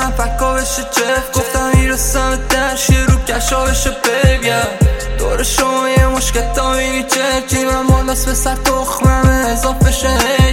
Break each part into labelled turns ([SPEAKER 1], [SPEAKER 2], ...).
[SPEAKER 1] من فکا بشه جف گفتم میرسم دشت رو کشا بشه بگم دور شما یه مشکت تا میری چکی من بالاست به سر تخمم اضافه شه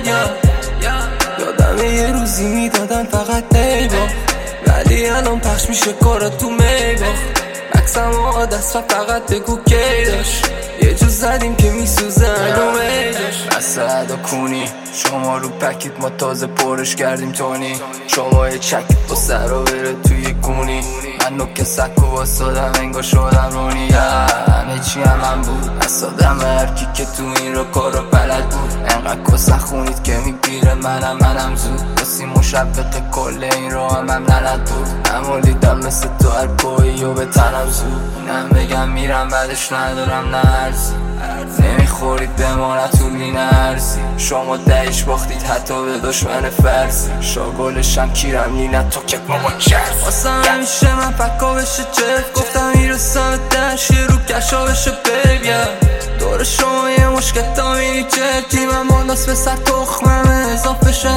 [SPEAKER 1] یادم یه روزی میدادن فقط نیبا ولی الان پخش میشه کارا تو میبا عکسم و دست و فقط بگو کی داشت یه جو زدیم که میسوزن رو میجاش اسعد و کونی شما رو پکیت ما تازه پرش کردیم تونی شما یه چکت با سر رو بره توی گونی من نوک سک و واسادم انگا شدم رونی همه چی هم بود اسادم هرکی که تو این رو کارو بلد بود انقدر کسه خونید که میگیره منم زود بسی مشبق کل این رو هم نند بود نمولیدم مثل تو هر پایی و به تنم زود اینم بگم میرم بعدش ندارم نرسی نمیخورید به ما نتونی نرسی شما دهش باختید حتی به دشمن فرسی شاگلشم کیرم نینه تو که بابا کرد واسم همیشه من فکا بشه جف گفتم میرسم دشت رو کشا بشه بگم دور شما یه مشکت تا میری چکی من بالاست به سر تخمم اضافه شه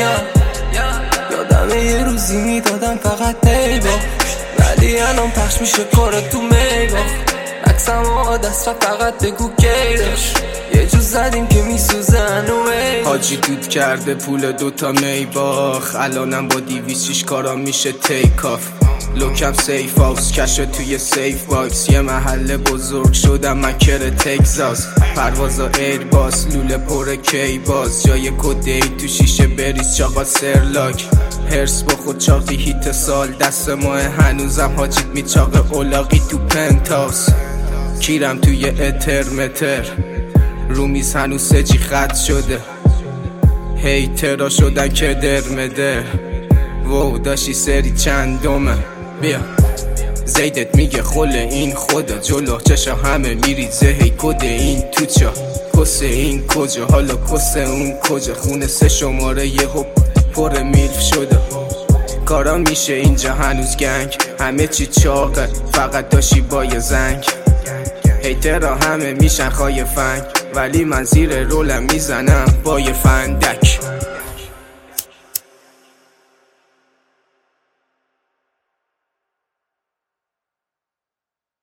[SPEAKER 1] یادم یه روزی میدادم فقط نیبا ولی الان پخش میشه کارا تو میبا عکسم و دست و فقط بگو کی داشت یه جو زدیم که میسوزن و
[SPEAKER 2] حاجی دود کرده پول دوتا میباخ الانم با 206 کارا میشه تیک آف لوکم سیف آوس کشه توی سیف باکس یه محله بزرگ شدم مکر تگزاس پروازا ایر باس لوله پر کی باز جای کدهی تو شیشه بریز چاقا سرلاک هرس با خود چاقی هیت سال دست ماه هنوزم حاجیت میچاقه اولاقی تو پنتاس کیرم توی اتر متر رومیز هنوز سجی خط شده هیترا شدن که درمده وو داشی سری چندمه بیا زیدت میگه خل این خدا جلو چشا همه میریزه هی کده این تو چا کسه این کجا حالا کسه اون کجا خونه 3 شماره یه هپ پر میلف شده کارا میشه اینجا هنوز گنگ همه چی چاقه فقط داشی با یه زنگ هیترها همه میشن خای فنگ ولی من زیر رولم میزنم با یه فندک